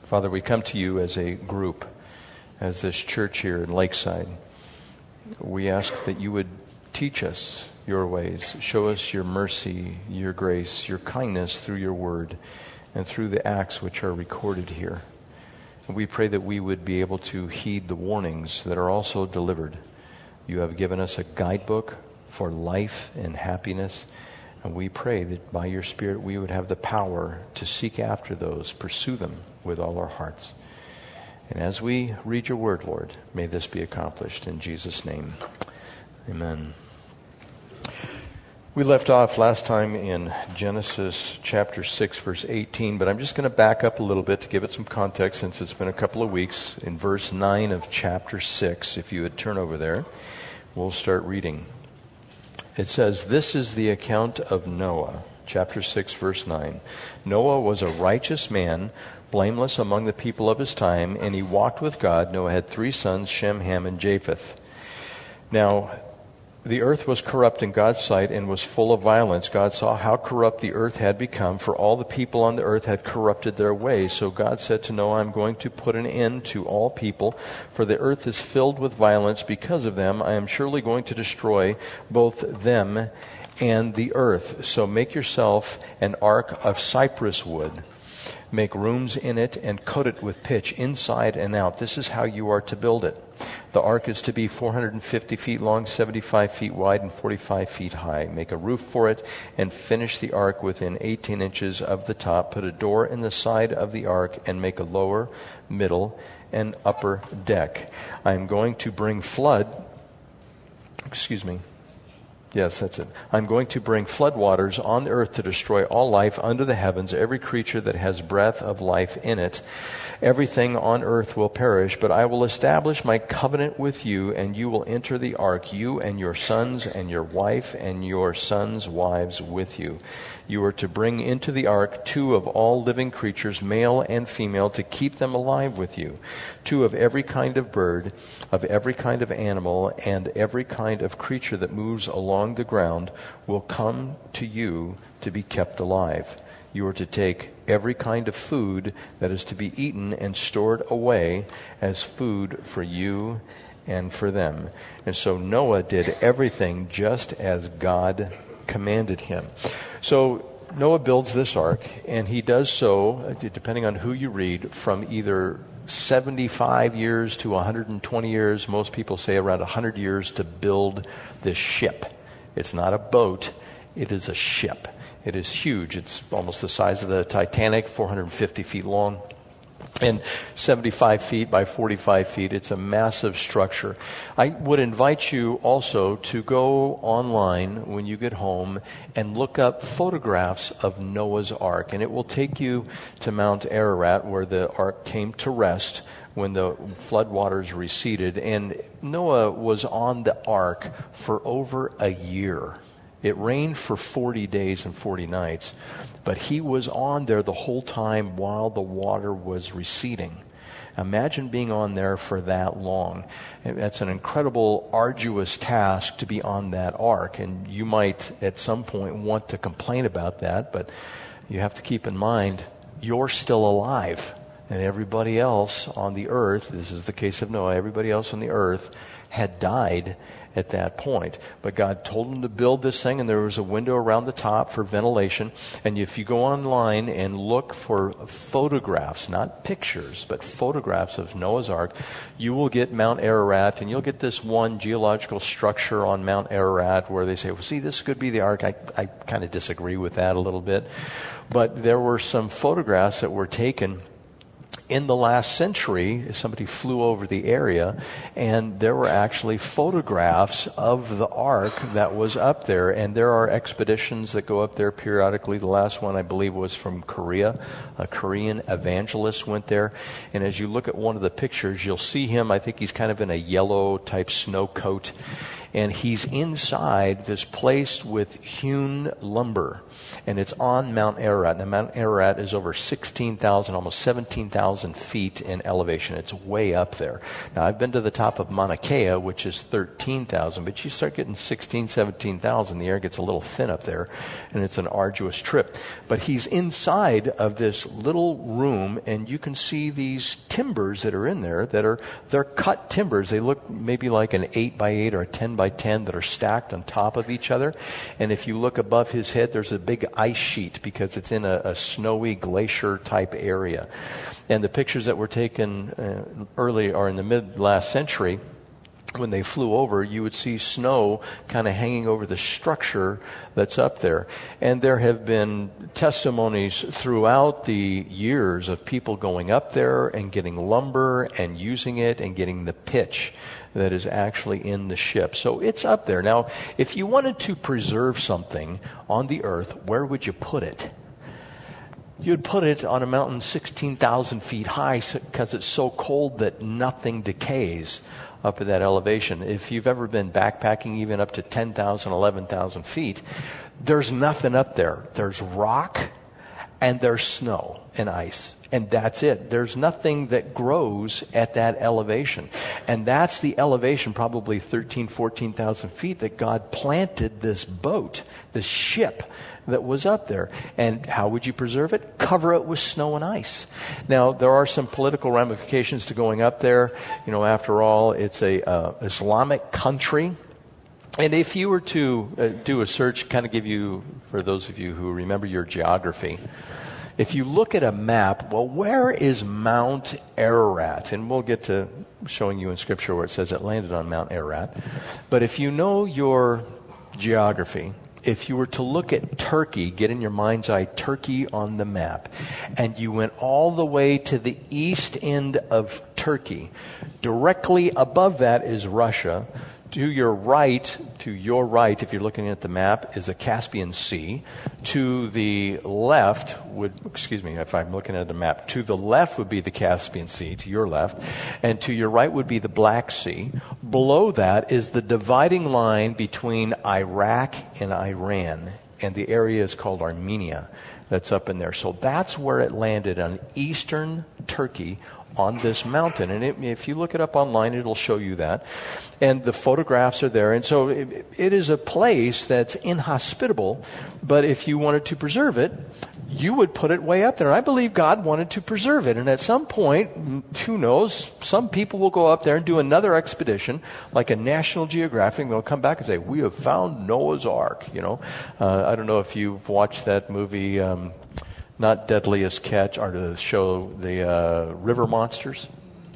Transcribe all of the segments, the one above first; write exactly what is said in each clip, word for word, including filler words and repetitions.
Father, we come to you as a group, as this church here in Lakeside. We ask that you would teach us your ways, show us your mercy, your grace, your kindness through your word and through the acts which are recorded here. And we pray that we would be able to heed the warnings that are also delivered. You have given us a guidebook for life and happiness, and we pray that by your Spirit we would have the power to seek after those, pursue them with all our hearts. And as we read your word, Lord, may this be accomplished in Jesus' name. Amen. We left off last time in Genesis chapter six, verse eighteen, but I'm just going to back up a little bit to give it some context since it's been a couple of weeks. In verse nine of chapter six, if you would turn over there, we'll start reading. It says, "This is the account of Noah." Chapter six, verse nine. "Noah was a righteous man, blameless among the people of his time, and he walked with God. Noah had three sons, Shem, Ham, and Japheth. Now, the earth was corrupt in God's sight and was full of violence. God saw how corrupt the earth had become, for all the people on the earth had corrupted their ways. So God said to Noah, I'm going to put an end to all people, for the earth is filled with violence because of them. I am surely going to destroy both them and the earth. So make yourself an ark of cypress wood. Make rooms in it and coat it with pitch inside and out. This is how you are to build it. The ark is to be four hundred fifty feet long, seventy-five feet wide, and forty-five feet high. Make a roof for it and finish the ark within eighteen inches of the top. Put a door in the side of the ark and make a lower, middle, and upper deck. I am going to bring flood, excuse me, Yes, that's it. I'm going to bring floodwaters on the earth to destroy all life under the heavens, every creature that has breath of life in it. Everything on earth will perish, but I will establish my covenant with you, and you will enter the ark, you and your sons and your wife and your sons' wives with you. You are to bring into the ark two of all living creatures, male and female, to keep them alive with you. Two of every kind of bird, of every kind of animal, and every kind of creature that moves along the ground will come to you to be kept alive. You are to take every kind of food that is to be eaten and stored away as food for you and for them. And so Noah did everything just as God commanded him. So Noah builds this ark, and he does so, depending on who you read, from either seventy-five years to one hundred twenty years. Most people say around one hundred years to build this ship. It's not a boat, it is a ship. It is huge. It's almost the size of the Titanic, four hundred fifty feet long, and seventy-five feet by forty-five feet. It's a massive structure. I would invite you also to go online when you get home and look up photographs of Noah's Ark, and it will take you to Mount Ararat, where the ark came to rest when the floodwaters receded. And Noah was on the ark for over a year. It rained for forty days and forty nights, but he was on there the whole time while the water was receding. Imagine being on there for that long. That's an incredible, arduous task to be on that ark, and you might at some point want to complain about that, but you have to keep in mind you're still alive, and everybody else on the earth, this is the case of Noah, everybody else on the earth had died at that point. But God told him to build this thing, and there was a window around the top for ventilation. And if you go online and look for photographs, not pictures, but photographs of Noah's Ark, you will get Mount Ararat, and you'll get this one geological structure on Mount Ararat where they say, well, see, this could be the Ark. I, I kind of disagree with that a little bit. But there were some photographs that were taken in the last century. Somebody flew over the area, and there were actually photographs of the ark that was up there. And there are expeditions that go up there periodically. The last one, I believe, was from Korea. A Korean evangelist went there. And as you look at one of the pictures, you'll see him, I think he's kind of in a yellow type snow coat. And he's inside this place with hewn lumber. And it's on Mount Ararat. Now, Mount Ararat is over sixteen thousand, almost seventeen thousand feet in elevation. It's way up there. Now, I've been to the top of Mauna Kea, which is thirteen thousand, but you start getting sixteen, seventeen thousand, the air gets a little thin up there, and it's an arduous trip. But he's inside of this little room, and you can see these timbers that are in there that are, they're cut timbers. They look maybe like an eight by eight or a ten by ten that are stacked on top of each other. And if you look above his head, there's a big ice sheet because it's in a, a snowy glacier type area. And the pictures that were taken uh, early or in the mid last century, when they flew over, you would see snow kind of hanging over the structure that's up there. And there have been testimonies throughout the years of people going up there and getting lumber and using it and getting the pitch that is actually in the ship. So it's up there. Now, if you wanted to preserve something on the earth, where would you put it? You'd put it on a mountain sixteen thousand feet high because it's so cold that nothing decays up at that elevation. If you've ever been backpacking even up to ten thousand, eleven thousand feet, there's nothing up there. There's rock and there's snow and ice. And that's it. There's nothing that grows at that elevation. And that's the elevation, probably thirteen, fourteen thousand feet, that God planted this boat, this ship that was up there. And how would you preserve it? Cover it with snow and ice. Now, there are some political ramifications to going up there. You know, after all, it's a uh, Islamic country. And if you were to uh, do a search, kind of give you, for those of you who remember your geography, if you look at a map, well, where is Mount Ararat? And we'll get to showing you in Scripture where it says it landed on Mount Ararat. But if you know your geography, if you were to look at Turkey, get in your mind's eye Turkey on the map, and you went all the way to the east end of Turkey, directly above that is Russia. To your right, to your right, if you're looking at the map, is the Caspian Sea. To the left would, excuse me, if I'm looking at the map, to the left would be the Caspian Sea, to your left. And to your right would be the Black Sea. Below that is the dividing line between Iraq and Iran. And the area is called Armenia. That's up in there. So that's where it landed, on eastern Turkey, on this mountain. And it, if you look it up online, it'll show you that. And the photographs are there. And so it, it is a place that's inhospitable. But if you wanted to preserve it, you would put it way up there. And I believe God wanted to preserve it. And at some point, who knows, some people will go up there and do another expedition, like a National Geographic. They'll come back and say, we have found Noah's Ark. You know, uh, I don't know if you've watched that movie, um, not Deadliest Catch, or the show, the uh, River Monsters.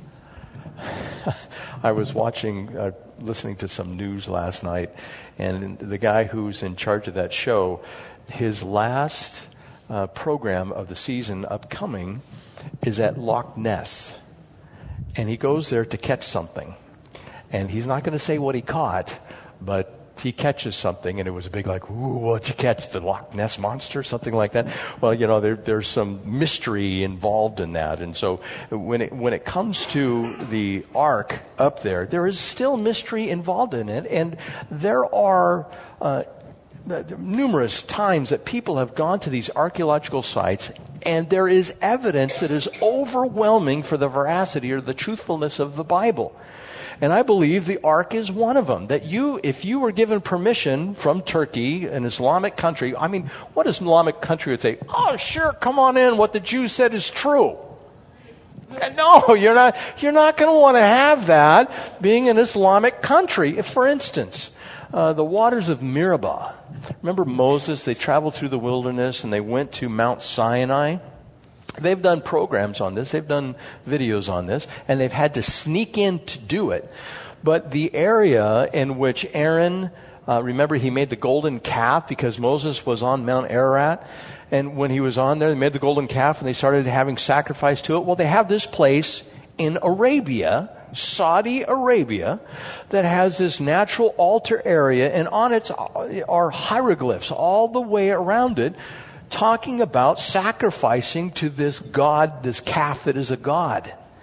I was watching, uh, listening to some news last night, and the guy who's in charge of that show, his last uh, program of the season upcoming is at Loch Ness. And he goes there to catch something. And he's not going to say what he caught, but he catches something, and it was a big like, ooh, what'd you catch? The Loch Ness Monster? Something like that. Well, you know, there, there's some mystery involved in that. And so when it, when it comes to the ark up there, there is still mystery involved in it. And there are uh, numerous times that people have gone to these archaeological sites, and there is evidence that is overwhelming for the veracity or the truthfulness of the Bible. And I believe the Ark is one of them. That you, if you were given permission from Turkey, an Islamic country, I mean, what Islamic country would say? Oh, sure, come on in. What the Jews said is true. No, you're not, you're not going to want to have that being an Islamic country. For instance, uh, the waters of Meribah. Remember Moses? They traveled through the wilderness and they went to Mount Sinai. They've done programs on this. They've done videos on this, and they've had to sneak in to do it. But the area in which Aaron, uh, remember he made the golden calf because Moses was on Mount Ararat. And when he was on there, they made the golden calf and they started having sacrifice to it. Well, they have this place in Arabia, Saudi Arabia, that has this natural altar area, and on it are hieroglyphs all the way around it, talking about sacrificing to this god, this calf that is a god.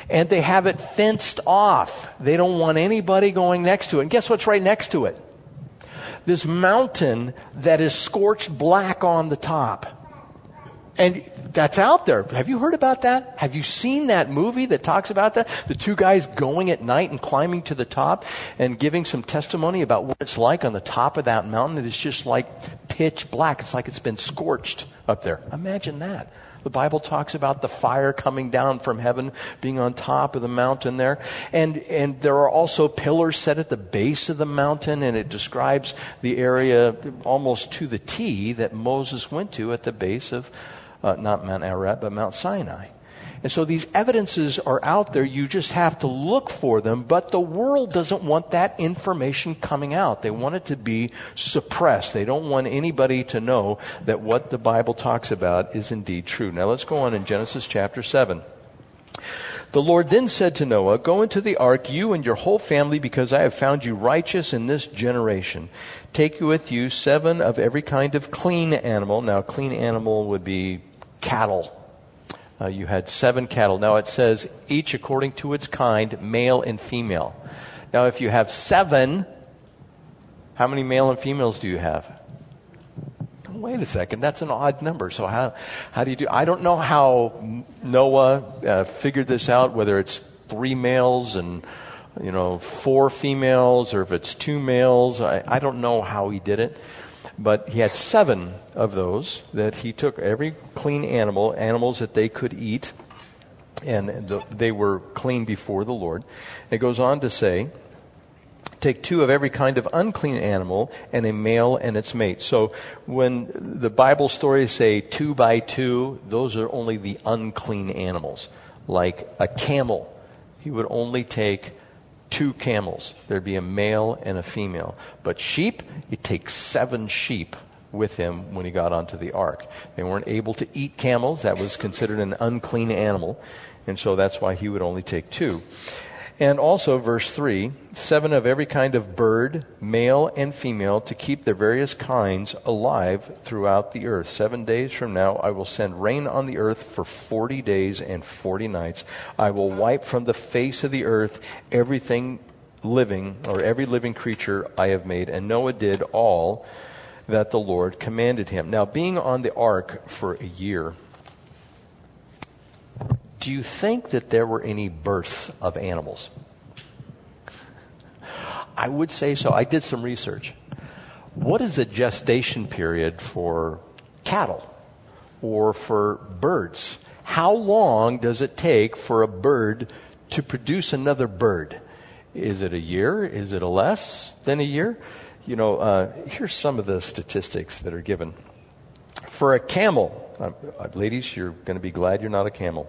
And they have it fenced off. They don't want anybody going next to it. And guess what's right next to it? This mountain that is scorched black on the top. And that's out there. Have you heard about that? Have you seen that movie that talks about that? The two guys going at night and climbing to the top and giving some testimony about what it's like on the top of that mountain. It is just like pitch black. It's like it's been scorched up there. Imagine that. The Bible talks about the fire coming down from heaven, being on top of the mountain there. And and there are also pillars set at the base of the mountain, and it describes the area almost to the T that Moses went to at the base of, uh, not Mount Ararat, but Mount Sinai. And so these evidences are out there. You just have to look for them. But the world doesn't want that information coming out. They want it to be suppressed. They don't want anybody to know that what the Bible talks about is indeed true. Now let's go on in Genesis chapter seven. The Lord then said to Noah, "Go into the ark, you and your whole family, because I have found you righteous in this generation. Take with you seven of every kind of clean animal." Now, clean animal would be cattle. Uh, you had seven cattle. Now it says, each according to its kind, male and female. Now if you have seven, how many male and females do you have? Wait a second, that's an odd number. So how how do you do? I don't know how Noah uh, figured this out, whether it's three males and, you know, four females, or if it's two males. I, I don't know how he did it. But he had seven of those that he took, every clean animal, animals that they could eat, and the, they were clean before the Lord. It goes on to say, take two of every kind of unclean animal and a male and its mate. So when the Bible stories say two by two, those are only the unclean animals. Like a camel, he would only take two camels. There'd be a male and a female. But sheep, he'd take seven sheep with him when he got onto the ark. They weren't able to eat camels. That was considered an unclean animal. And so that's why he would only take two. And also, verse three, seven of every kind of bird, male and female, to keep their various kinds alive throughout the earth. Seven days from now, I will send rain on the earth for forty days and forty nights. I will wipe from the face of the earth everything living, or every living creature I have made. And Noah did all that the Lord commanded him. Now, being on the ark for a year, do you think that there were any births of animals? I would say so. I did some research. What is the gestation period for cattle or for birds? How long does it take for a bird to produce another bird? Is it a year? Is it a less than a year? You know, uh, here's some of the statistics that are given. For a camel, uh, ladies, you're going to be glad you're not a camel.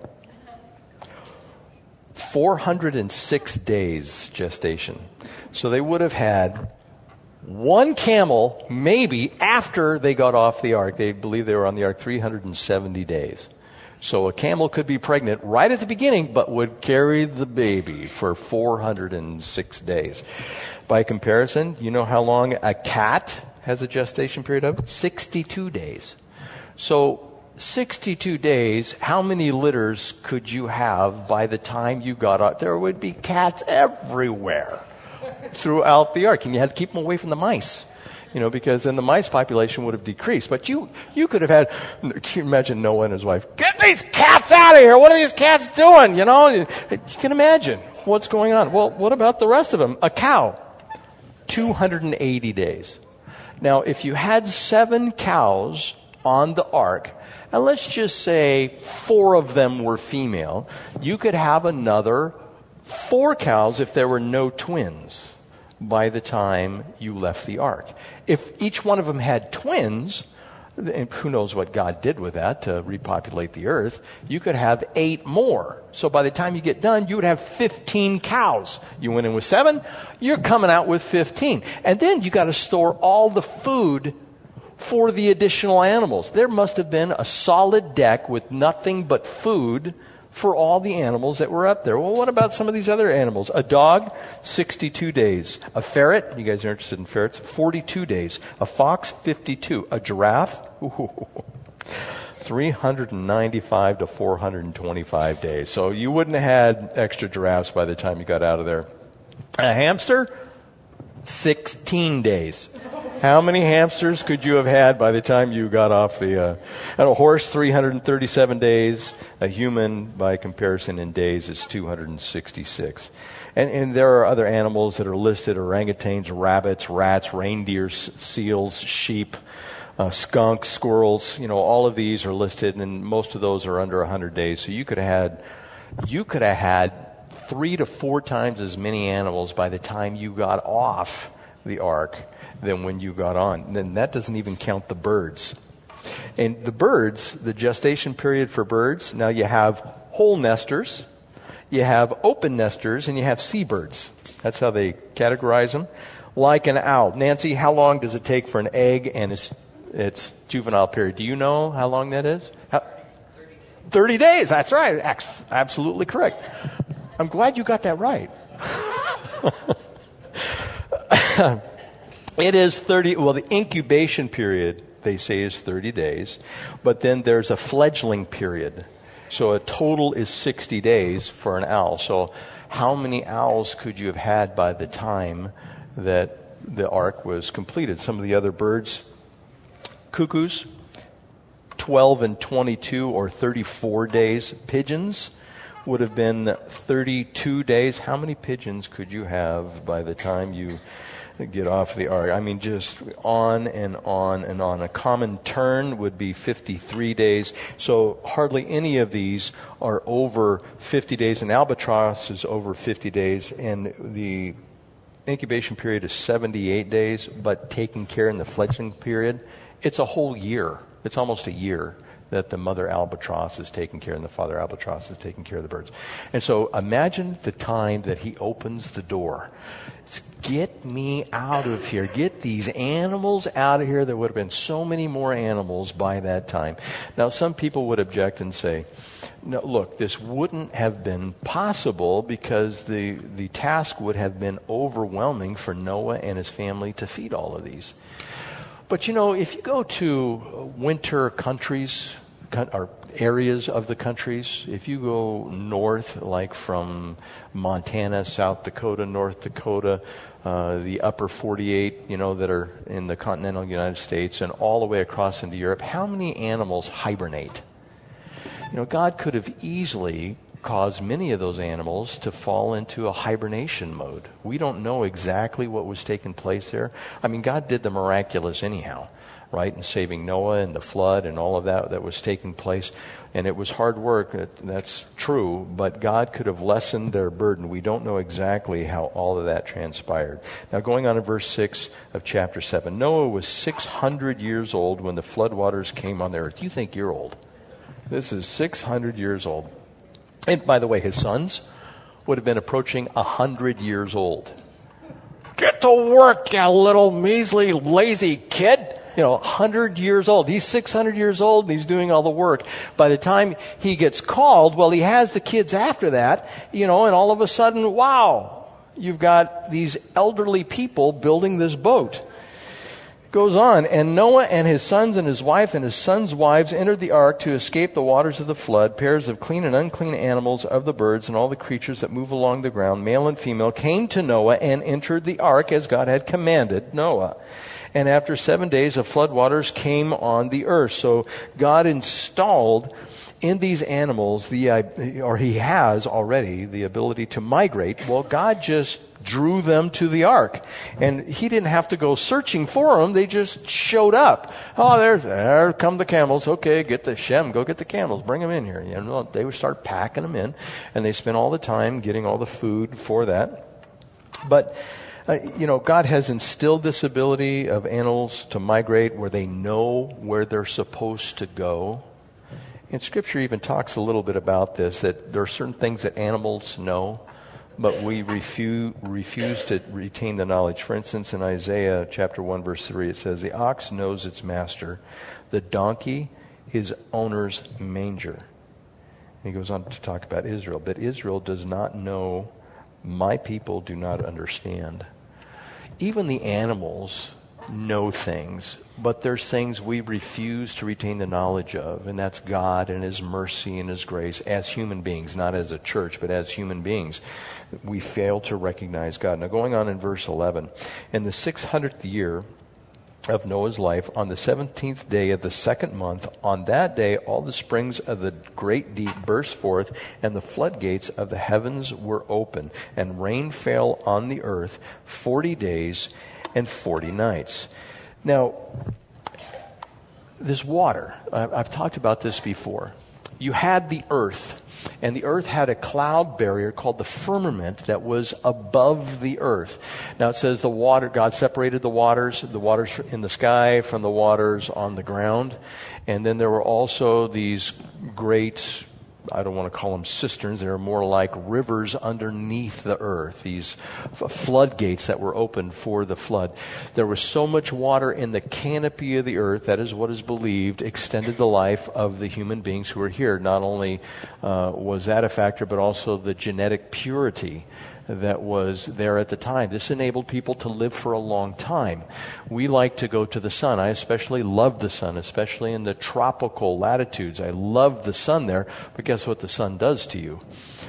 four hundred six days gestation. So they would have had one camel maybe after they got off the ark. They believe they were on the ark three hundred seventy days. So a camel could be pregnant right at the beginning, but would carry the baby for four hundred six days. By comparison, you know how long a cat has a gestation period of? sixty-two days. So sixty-two days, how many litters could you have by the time you got out? There would be cats everywhere throughout the ark, and you had to keep them away from the mice, you know, because then the mice population would have decreased. But you, you could have had, can you imagine Noah and his wife, get these cats out of here! What are these cats doing? You know, you can imagine what's going on. Well, what about the rest of them? A cow, two hundred eighty days. Now, if you had seven cows on the ark, and let's just say four of them were female, you could have another four cows if there were no twins by the time you left the ark. If each one of them had twins, and who knows what God did with that to repopulate the earth, you could have eight more. So by the time you get done, you would have fifteen cows. You went in with seven, you're coming out with fifteen. And then you got to store all the food for the additional animals. There must have been a solid deck with nothing but food for all the animals that were up there. Well, what about some of these other animals? A dog, sixty-two days. A ferret, you guys are interested in ferrets, forty-two days. A fox, fifty-two. A giraffe, ooh, three hundred ninety-five to four hundred twenty-five days. So you wouldn't have had extra giraffes by the time you got out of there. A hamster, sixteen days. How many hamsters could you have had by the time you got off the... Uh, and a horse, three hundred thirty-seven days. A human, by comparison in days, is two hundred sixty-six. And, and there are other animals that are listed: orangutans, rabbits, rats, reindeers, seals, sheep, uh, skunks, squirrels. You know, all of these are listed, and most of those are under one hundred days. So you could have had, you could have had three to four times as many animals by the time you got off the ark than when you got on. And then that doesn't even count the birds. And the birds, the gestation period for birds, now you have whole nesters, you have open nesters, and you have seabirds. That's how they categorize them. Like an owl. Nancy, how long does it take for an egg and its, its juvenile period? Do you know how long that is? How, thirty days. That's right. Absolutely correct. I'm glad you got that right. It is thirty, well, the incubation period, they say, is thirty days. But then there's a fledgling period. So a total is sixty days for an owl. So how many owls could you have had by the time that the ark was completed? Some of the other birds, cuckoos, twelve and twenty-two or thirty-four days. Pigeons would have been thirty-two days. How many pigeons could you have by the time you get off the ark? I mean, just on and on and on. A common tern would be fifty-three days. So hardly any of these are over fifty days. An albatross is over fifty days. And the incubation period is seventy-eight days. But taking care in the fledgling period, it's a whole year. It's almost a year that the mother albatross is taking care and the father albatross is taking care of the birds. And so imagine the time that he opens the door. It's, get me out of here. Get these animals out of here. There would have been so many more animals by that time. Now, some people would object and say, no, look, this wouldn't have been possible because the, the task would have been overwhelming for Noah and his family to feed all of these. But, you know, if you go to winter countries or areas of the countries, if you go north, like from Montana, South Dakota, North Dakota, uh, the upper forty-eight, you know, that are in the continental United States and all the way across into Europe, how many animals hibernate? You know, God could have easily caused many of those animals to fall into a hibernation mode. We don't know exactly what was taking place there. I mean, God did the miraculous anyhow, right? In saving Noah and the flood and all of that that was taking place. And it was hard work. That's true. But God could have lessened their burden. We don't know exactly how all of that transpired. Now, going on to verse six of chapter seven. Noah was six hundred years old when the floodwaters came on the earth. You think you're old. This is six hundred years old. And by the way, his sons would have been approaching one hundred years old. Get to work, you little measly, lazy kid. You know, one hundred years old. He's six hundred years old and he's doing all the work. By the time he gets called, well, he has the kids after that, you know, and all of a sudden, wow, you've got these elderly people building this boat. Goes on, and Noah and his sons and his wife and his sons' wives entered the ark to escape the waters of the flood. Pairs of clean and unclean animals, of the birds and all the creatures that move along the ground, male and female, came to Noah and entered the ark as God had commanded Noah. And after seven days, the flood waters came on the earth. So God installed in these animals, the or he has already the ability to migrate. Well, God just drew them to the ark. And he didn't have to go searching for them. They just showed up. Oh, there, there come the camels. Okay, get the Shem, go get the camels. Bring them in here. You know, they would start packing them in. And they spent all the time getting all the food for that. But, uh, you know, God has instilled this ability of animals to migrate where they know where they're supposed to go. And Scripture even talks a little bit about this, that there are certain things that animals know, but we refuse, refuse to retain the knowledge. For instance, in Isaiah chapter one, verse three, it says, the ox knows its master, the donkey his owner's manger. And he goes on to talk about Israel. But Israel does not know, my people do not understand. Even the animals know things, but there's things we refuse to retain the knowledge of, and that's God and His mercy and His grace as human beings, not as a church, but as human beings. We fail to recognize God. Now, going on in verse eleven, in the six hundredth year of Noah's life, on the seventeenth day of the second month, on that day all the springs of the great deep burst forth, and the floodgates of the heavens were open, and rain fell on the earth forty days and forty nights. Now, this water, I've talked about this before. You had the earth, and the earth had a cloud barrier called the firmament that was above the earth. Now it says the water, God separated the waters, the waters in the sky from the waters on the ground. And then there were also these great, I don't want to call them cisterns, they were more like rivers underneath the earth, these f- floodgates that were opened for the flood. There was so much water in the canopy of the earth, that is what is believed, extended the life of the human beings who were here. Not only uh, was that a factor, but also the genetic purity that was there at the time. This enabled people to live for a long time. We like to go to the sun. I especially love the sun, especially in the tropical latitudes. I love the sun there, but guess what the sun does to you?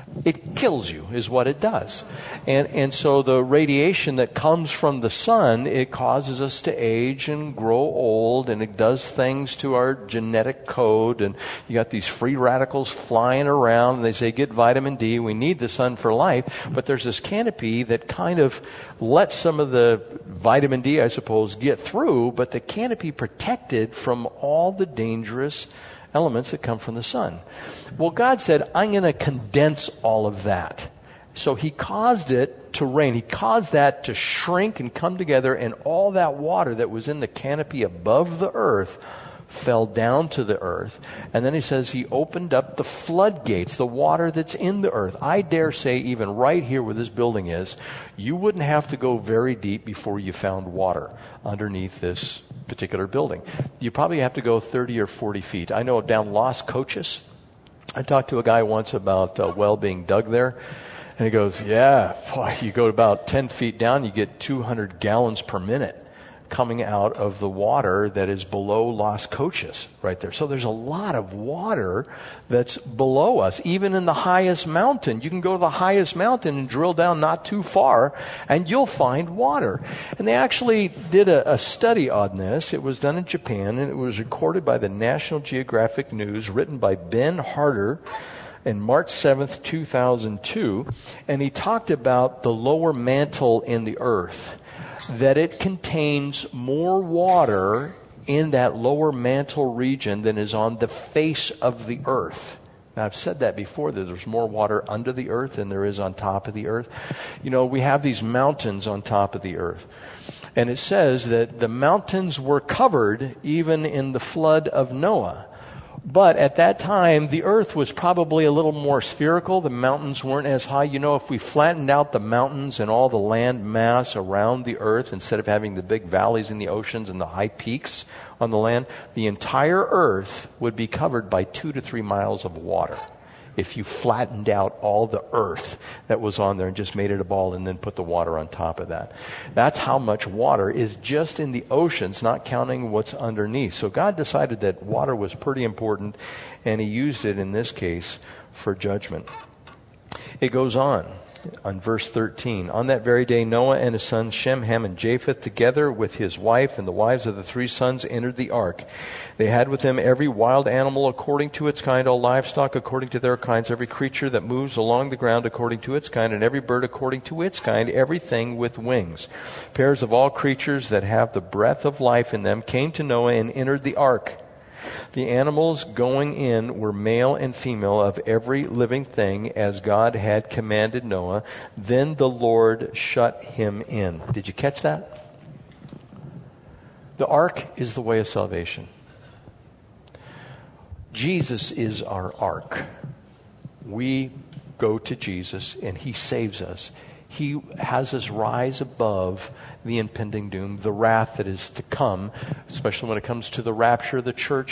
It kills you, is what it does. And and so the radiation that comes from the sun, it causes us to age and grow old, and it does things to our genetic code. And you got these free radicals flying around, and they say, get vitamin D. We need the sun for life. But there's this canopy that kind of lets some of the vitamin D, I suppose, get through, but the canopy protected from all the dangerous elements that come from the sun. Well, God said, I'm going to condense all of that. So He caused it to rain. He caused that to shrink and come together, and all that water that was in the canopy above the earth fell down to the earth. And then He says He opened up the floodgates, the water that's in the earth. I dare say, even right here where this building is, you wouldn't have to go very deep before you found water underneath this particular building. You probably have to go thirty or forty feet. I know down Las Cochas, I talked to a guy once about a well being dug there, and he goes, yeah, boy, you go about ten feet down, you get two hundred gallons per minute coming out of the water that is below Las Cochas right there. So there's a lot of water that's below us. Even in the highest mountain, you can go to the highest mountain and drill down not too far, and you'll find water. And they actually did a, a study on this. It was done in Japan, and it was recorded by the National Geographic News, written by Ben Harder in March seventh, two thousand two. And he talked about the lower mantle in the earth, that it contains more water in that lower mantle region than is on the face of the earth. Now, I've said that before, that there's more water under the earth than there is on top of the earth. You know, we have these mountains on top of the earth. And it says that the mountains were covered even in the flood of Noah. But at that time, the earth was probably a little more spherical. The mountains weren't as high. You know, if we flattened out the mountains and all the land mass around the earth, instead of having the big valleys in the oceans and the high peaks on the land, the entire earth would be covered by two to three miles of water. If you flattened out all the earth that was on there and just made it a ball and then put the water on top of that. That's how much water is just in the oceans, not counting what's underneath. So God decided that water was pretty important, and He used it in this case for judgment. It goes on. On verse thirteen, on that very day Noah and his sons Shem, Ham, and Japheth, together with his wife and the wives of the three sons, entered the ark. They had with them every wild animal according to its kind, all livestock according to their kinds, every creature that moves along the ground according to its kind, and every bird according to its kind, everything with wings. Pairs of all creatures that have the breath of life in them came to Noah and entered the ark. The animals going in were male and female of every living thing, as God had commanded Noah. Then the Lord shut him in. Did you catch that? The ark is the way of salvation. Jesus is our ark. We go to Jesus and He saves us. He has us rise above the impending doom, the wrath that is to come, especially when it comes to the rapture of the church.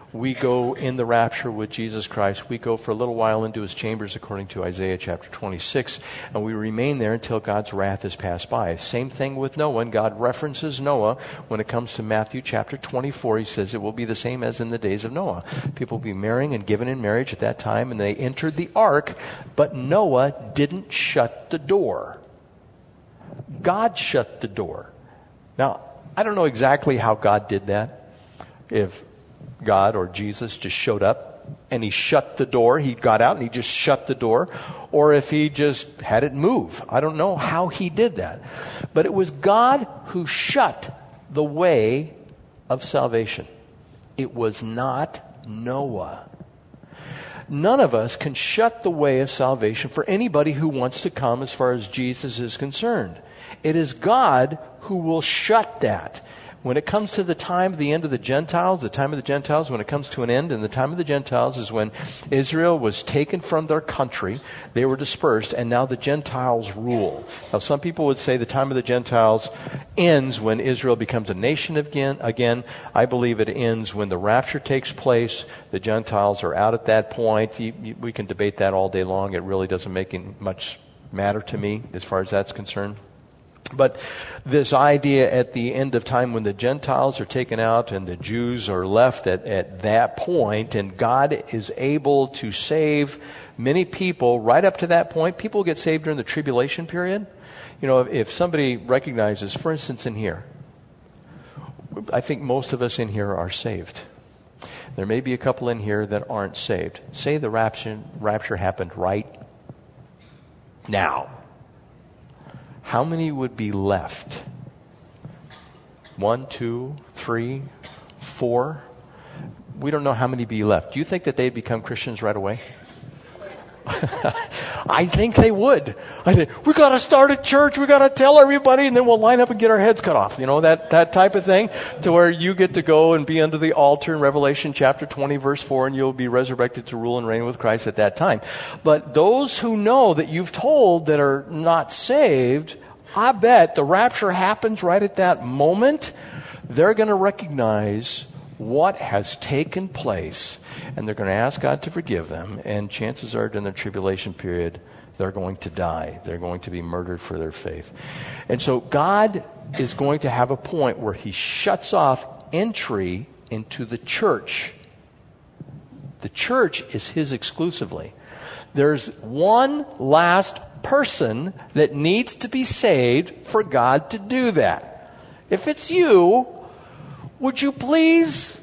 we go in the rapture with Jesus Christ. We go for a little while into his chambers according to Isaiah chapter twenty-six, and we remain there until God's wrath is passed by. Same thing with Noah, and God references Noah when it comes to Matthew chapter twenty-four. He says it will be the same as in the days of Noah. People will be marrying and given in marriage at that time, and they entered the ark, but Noah didn't shut the door. God shut the door. Now, I don't know exactly how God did that. If God or Jesus just showed up and he shut the door, he got out and he just shut the door, or if he just had it move. I don't know how he did that. But it was God who shut the way of salvation. It was not Noah. None of us can shut the way of salvation for anybody who wants to come as far as Jesus is concerned. It is God who will shut that. When it comes to the time of the end of the Gentiles, the time of the Gentiles, when it comes to an end, and the time of the Gentiles is when Israel was taken from their country, they were dispersed, and now the Gentiles rule. Now, some people would say the time of the Gentiles ends when Israel becomes a nation again. Again, I believe it ends when the rapture takes place. The Gentiles are out at that point. We can debate that all day long. It really doesn't make much matter to me as far as that's concerned. But this idea at the end of time when the Gentiles are taken out and the Jews are left at, at that point, and God is able to save many people right up to that point. People get saved during the tribulation period. You know, if, if somebody recognizes, for instance, in here, I think most of us in here are saved. There may be a couple in here that aren't saved. Say the rapture, rapture happened right now. How many would be left? One, two, three, four? We don't know how many be left. Do you think that they'd become Christians right away? I think they would. I think, we got to start a church. We got to tell everybody, and then we'll line up and get our heads cut off. You know, that, that type of thing, to where you get to go and be under the altar in Revelation chapter twenty, verse four, and you'll be resurrected to rule and reign with Christ at that time. But those who know that you've told that are not saved, I bet the rapture happens right at that moment. They're going to recognize what has taken place, and they're going to ask God to forgive them, and chances are during the tribulation period, they're going to die. They're going to be murdered for their faith. And so God is going to have a point where he shuts off entry into the church. The church is his exclusively. There's one last person that needs to be saved for God to do that. If it's you, would you please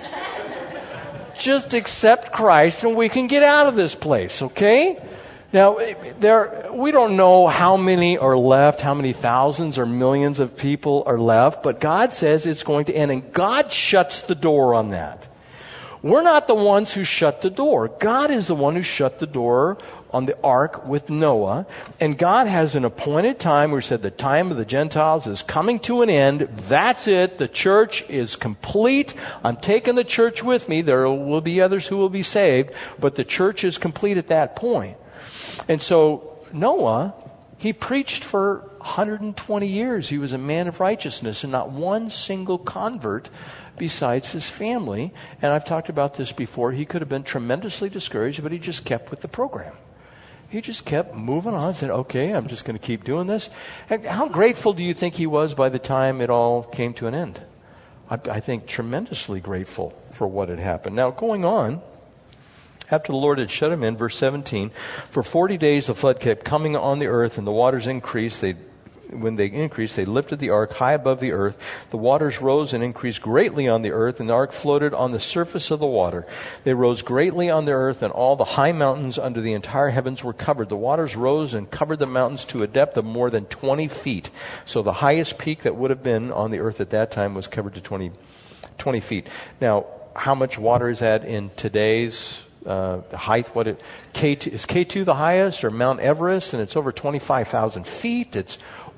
just accept Christ and we can get out of this place, okay? Now, there, we don't know how many are left, how many thousands or millions of people are left, but God says it's going to end, and God shuts the door on that. We're not the ones who shut the door. God is the one who shut the door on the ark with Noah. And God has an appointed time where he said the time of the Gentiles is coming to an end. That's it. The church is complete. I'm taking the church with me. There will be others who will be saved, but the church is complete at that point. And so Noah, he preached for one hundred twenty years. He was a man of righteousness, and not one single convert besides his family. And I've talked about this before. He could have been tremendously discouraged, but he just kept with the program. He just kept moving on, said, okay, I'm just going to keep doing this. And how grateful do you think he was by the time it all came to an end? I, I think tremendously grateful for what had happened. Now, going on, after the Lord had shut him in, verse seventeen, for forty days the flood kept coming on the earth, and the waters increased. They When they increased, they lifted the ark high above the earth. The waters rose and increased greatly on the earth, and the ark floated on the surface of the water. They rose greatly on the earth, and all the high mountains under the entire heavens were covered. The waters rose and covered the mountains to a depth of more than twenty feet. So the highest peak that would have been on the earth at that time was covered to twenty, twenty feet. Now, how much water is that in today's uh, height? What it, K two, is K two the highest, or Mount Everest? And it's over twenty-five thousand feet. It's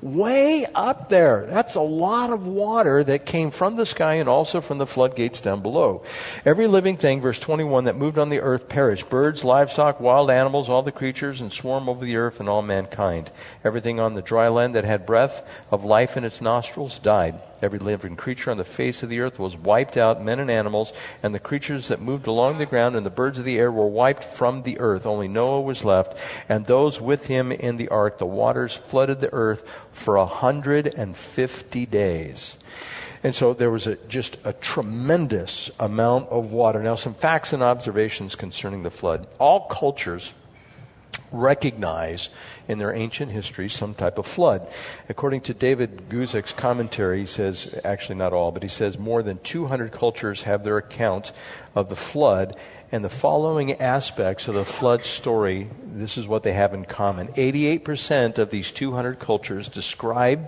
way up there. That's a lot of water that came from the sky and also from the floodgates down below. Every living thing, verse twenty-one, that moved on the earth perished. Birds, livestock, wild animals, all the creatures, and swarm over the earth, and all mankind. Everything on the dry land that had breath of life in its nostrils died. Every living creature on the face of the earth was wiped out, men and animals, and the creatures that moved along the ground and the birds of the air were wiped from the earth. Only Noah was left, and those with him in the ark. The waters flooded the earth for a hundred and fifty days. And so there was a, just a tremendous amount of water. Now, some facts and observations concerning the flood. All cultures recognize in their ancient history some type of flood. According to David Guzik's commentary, he says, actually not all, but he says more than two hundred cultures have their account of the flood, and the following aspects of the flood story, this is what they have in common. eighty-eight percent of these two hundred cultures describe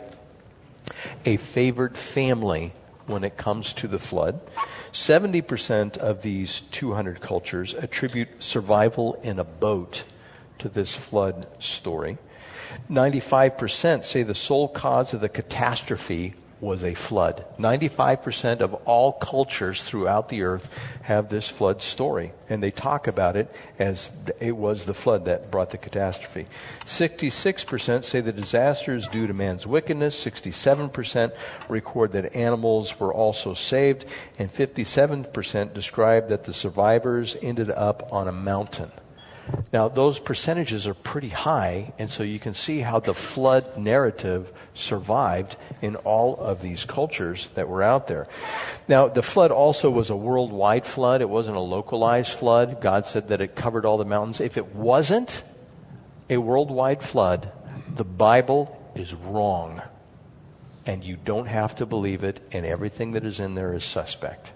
a favored family when it comes to the flood. seventy percent of these two hundred cultures attribute survival in a boat to this flood story. ninety-five percent say the sole cause of the catastrophe was a flood. ninety-five percent of all cultures throughout the earth have this flood story, and they talk about it as it was the flood that brought the catastrophe. sixty-six percent say the disaster is due to man's wickedness. sixty-seven percent record that animals were also saved, and fifty-seven percent describe that the survivors ended up on a mountain. Now, those percentages are pretty high, and so you can see how the flood narrative survived in all of these cultures that were out there. Now, the flood also was a worldwide flood. It wasn't a localized flood. God said that it covered all the mountains. If it wasn't a worldwide flood, the Bible is wrong, and you don't have to believe it, and everything that is in there is suspect.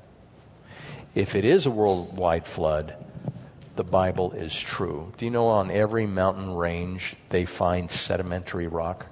If it is a worldwide flood, the Bible is true. Do you know on every mountain range they find sedimentary rock?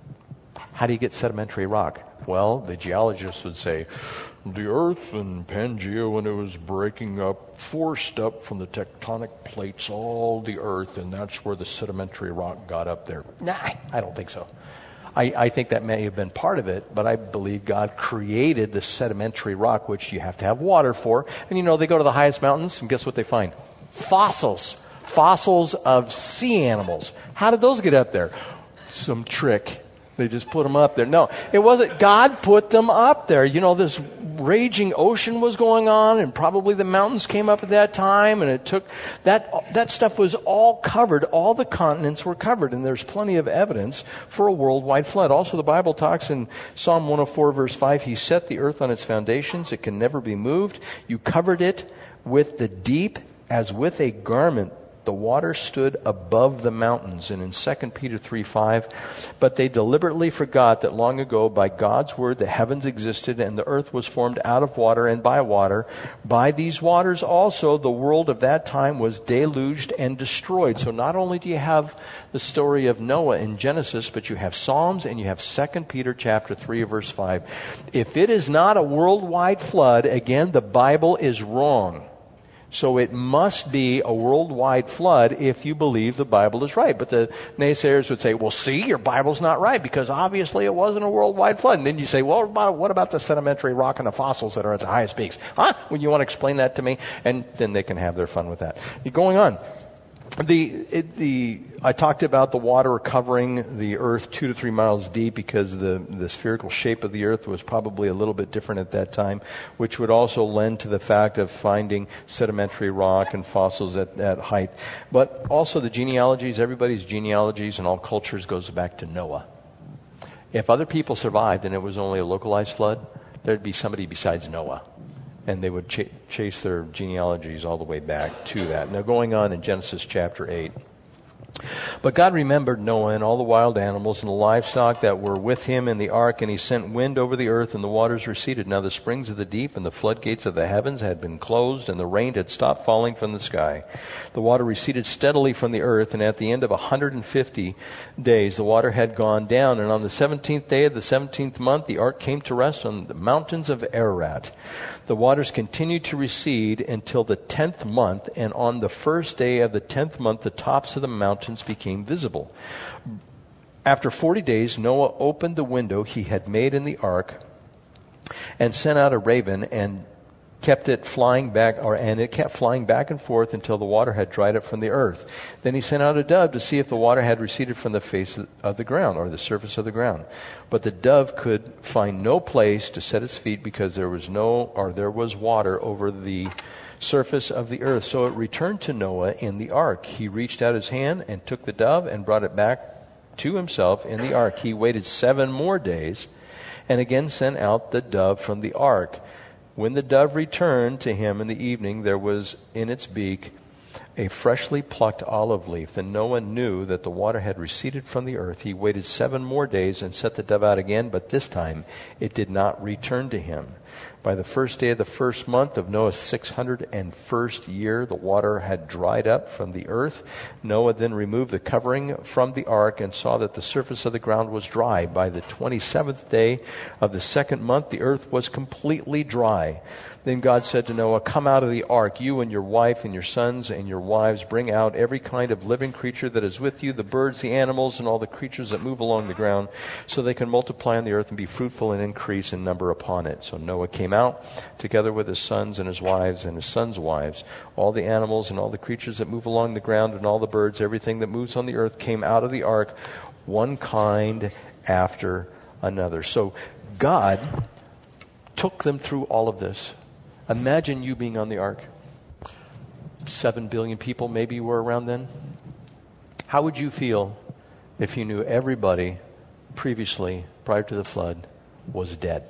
How do you get sedimentary rock? Well, the geologists would say, the earth in Pangea, when it was breaking up, forced up from the tectonic plates all the earth, and that's where the sedimentary rock got up there. Nah, I don't think so. I, I think that may have been part of it, but I believe God created the sedimentary rock, which you have to have water for. And you know, they go to the highest mountains, and guess what they find? Fossils. Fossils of sea animals. How did those get up there? Some trick. They just put them up there. No, it wasn't. God put them up there. You know, this raging ocean was going on, and probably the mountains came up at that time, and it took, that, that stuff was all covered. All the continents were covered, and there's plenty of evidence for a worldwide flood. Also, the Bible talks in Psalm one oh four, verse five, He set the earth on its foundations. It can never be moved. You covered it with the deep as with a garment. The water stood above the mountains. And in Second Peter three five, but they deliberately forgot that long ago by God's word the heavens existed and the earth was formed out of water and by water. By these waters also the world of that time was deluged and destroyed. So not only do you have the story of Noah in Genesis, but you have Psalms and you have Second Peter chapter three verse five. If it is not a worldwide flood, again, the Bible is wrong. So it must be a worldwide flood if you believe the Bible is right. But the naysayers would say, well, see, your Bible's not right because obviously it wasn't a worldwide flood. And then you say, well, what about the sedimentary rock and the fossils that are at the highest peaks? Huh? Well, you want to explain that to me? And then they can have their fun with that. Going on. The, it, the, I talked about the water covering the earth two to three miles deep because the, the spherical shape of the earth was probably a little bit different at that time, which would also lend to the fact of finding sedimentary rock and fossils at that height. But also the genealogies, everybody's genealogies in all cultures goes back to Noah. If other people survived and it was only a localized flood, there'd be somebody besides Noah. And they would ch- chase their genealogies all the way back to that. Now going on in Genesis chapter eight. But God remembered Noah and all the wild animals and the livestock that were with him in the ark, and he sent wind over the earth, and the waters receded. Now the springs of the deep and the floodgates of the heavens had been closed, and the rain had stopped falling from the sky. The water receded steadily from the earth, and at the end of one hundred fifty days the water had gone down. And on the seventeenth day of the seventeenth month the ark came to rest on the mountains of Ararat. The waters continued to recede until the tenth month, and on the first day of the tenth month the tops of the mountains became visible. After forty days, Noah opened the window he had made in the ark and sent out a raven and kept it flying back, or and it kept flying back and forth until the water had dried up from the earth. Then he sent out a dove to see if the water had receded from the face of the ground, or the surface of the ground. But the dove could find no place to set its feet because there was no, or there was water over the surface of the earth. So it returned to Noah in the ark. He reached out his hand and took the dove and brought it back to himself in the ark. He waited seven more days and again sent out the dove from the ark. When the dove returned to him in the evening, there was in its beak a freshly plucked olive leaf. Then Noah knew that the water had receded from the earth. He waited seven more days and sent the dove out again, but this time it did not return to him. By the first day of the first month of Noah's six hundred first year, the water had dried up from the earth. Noah then removed the covering from the ark and saw that the surface of the ground was dry. By the twenty-seventh day of the second month, the earth was completely dry. Then God said to Noah, "Come out of the ark, you and your wife and your sons and your wives. Bring out every kind of living creature that is with you, the birds, the animals, and all the creatures that move along the ground, so they can multiply on the earth and be fruitful and increase in number upon it." So Noah came out together with his sons and his wives and his sons' wives. All the animals and all the creatures that move along the ground and all the birds, everything that moves on the earth, came out of the ark, one kind after another. So God took them through all of this. Imagine you being on the ark. Seven billion people maybe were around then. How would you feel if you knew everybody previously, prior to the flood, was dead?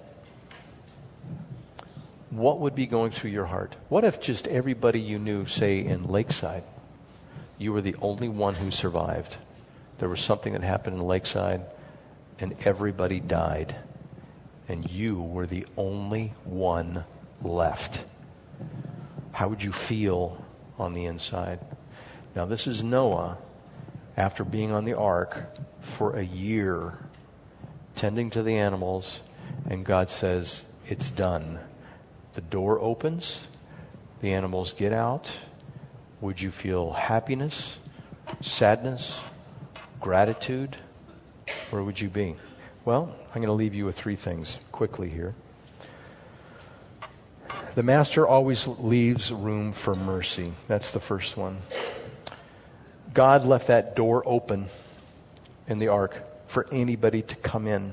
What would be going through your heart? What if just everybody you knew, say in Lakeside, you were the only one who survived? There was something that happened in Lakeside and everybody died, and you were the only one left. How would you feel on the inside? Now, this is Noah after being on the ark for a year, tending to the animals, and God says, it's done. The door opens, the animals get out. Would you feel happiness, sadness, gratitude? Where would you be? Well, I'm going to leave you with three things quickly here. The master always leaves room for mercy. That's the first one. God left that door open in the ark for anybody to come in.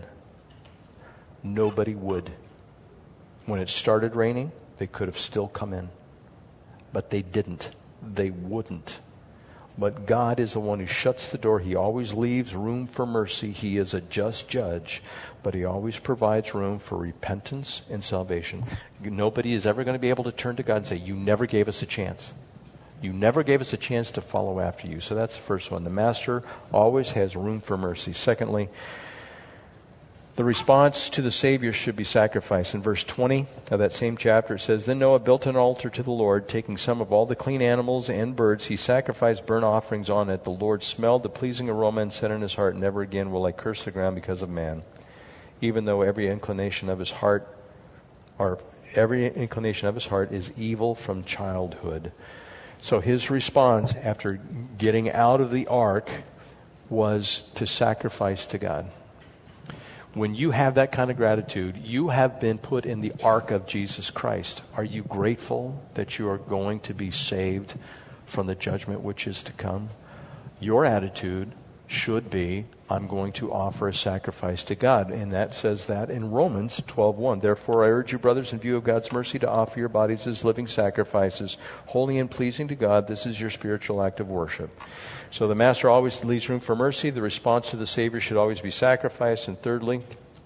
Nobody would. When it started raining, they could have still come in. But they didn't. They wouldn't. But God is the one who shuts the door. He always leaves room for mercy. He is a just judge, but He always provides room for repentance and salvation. Nobody is ever going to be able to turn to God and say, you never gave us a chance. You never gave us a chance to follow after you. So that's the first one. The Master always has room for mercy. Secondly, the response to the Savior should be sacrifice. In verse twenty of that same chapter, it says, Then Noah built an altar to the Lord, taking some of all the clean animals and birds. He sacrificed burnt offerings on it. The Lord smelled the pleasing aroma and said in his heart, Never again will I curse the ground because of man, even though every inclination of his heart, or every inclination of his heart is evil from childhood. So his response after getting out of the ark was to sacrifice to God. When you have that kind of gratitude, you have been put in the ark of Jesus Christ. Are you grateful that you are going to be saved from the judgment which is to come? Your attitude should be, I'm going to offer a sacrifice to God. And that says that in Romans twelve one. Therefore I urge you, brothers, in view of God's mercy, to offer your bodies as living sacrifices, holy and pleasing to God. This is your spiritual act of worship. So the Master always leaves room for mercy. The response to the Savior should always be sacrifice. And thirdly,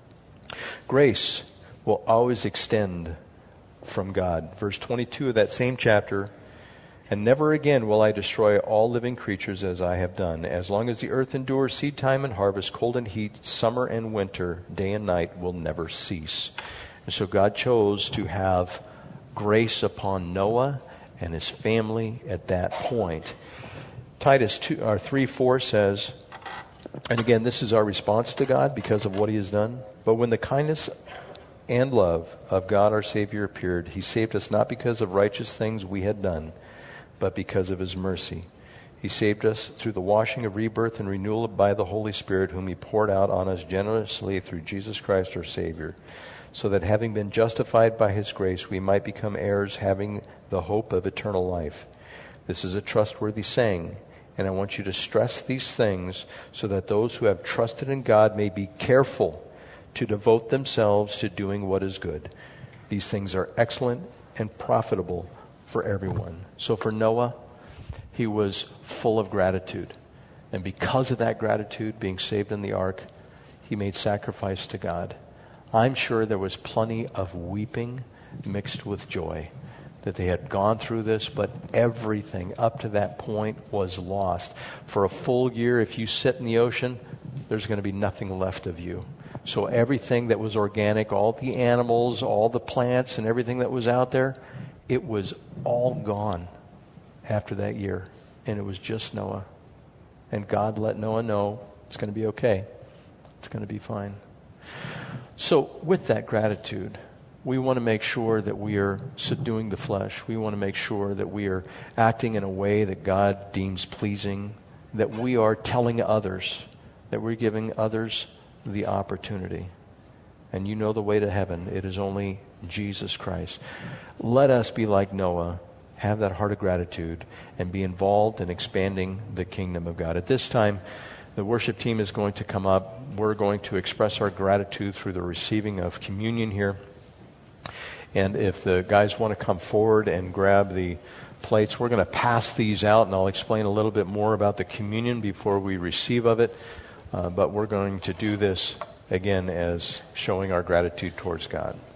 grace will always extend from God. Verse twenty-two of that same chapter, And never again will I destroy all living creatures as I have done. As long as the earth endures, seed time and harvest, cold and heat, summer and winter, day and night will never cease. And so God chose to have grace upon Noah and his family at that point. Titus two, or three four says, and again, this is our response to God because of what He has done. But when the kindness and love of God our Savior appeared, He saved us not because of righteous things we had done, but because of His mercy. He saved us through the washing of rebirth and renewal by the Holy Spirit, whom he poured out on us generously through Jesus Christ our Savior, so that having been justified by his grace, we might become heirs, having the hope of eternal life. This is a trustworthy saying, and I want you to stress these things so that those who have trusted in God may be careful to devote themselves to doing what is good. These things are excellent and profitable for everyone. So for Noah, he was full of gratitude. And because of that gratitude, being saved in the ark, he made sacrifice to God. I'm sure there was plenty of weeping mixed with joy that they had gone through this, but everything up to that point was lost. For a full year, if you sit in the ocean, there's going to be nothing left of you. So everything that was organic, all the animals, all the plants, and everything that was out there, it was all gone after that year. And it was just Noah. And God let Noah know it's going to be okay. It's going to be fine. So with that gratitude, we want to make sure that we are subduing the flesh. We want to make sure that we are acting in a way that God deems pleasing, that we are telling others, that we're giving others the opportunity. And you know the way to heaven. It is only Jesus Christ. Let us be like Noah, have that heart of gratitude, and be involved in expanding the kingdom of God. At this time, the worship team is going to come up. We're going to express our gratitude through the receiving of communion here. And if the guys want to come forward and grab the plates, we're going to pass these out, and I'll explain a little bit more about the communion before we receive of it. Uh, but we're going to do this, again, as showing our gratitude towards God.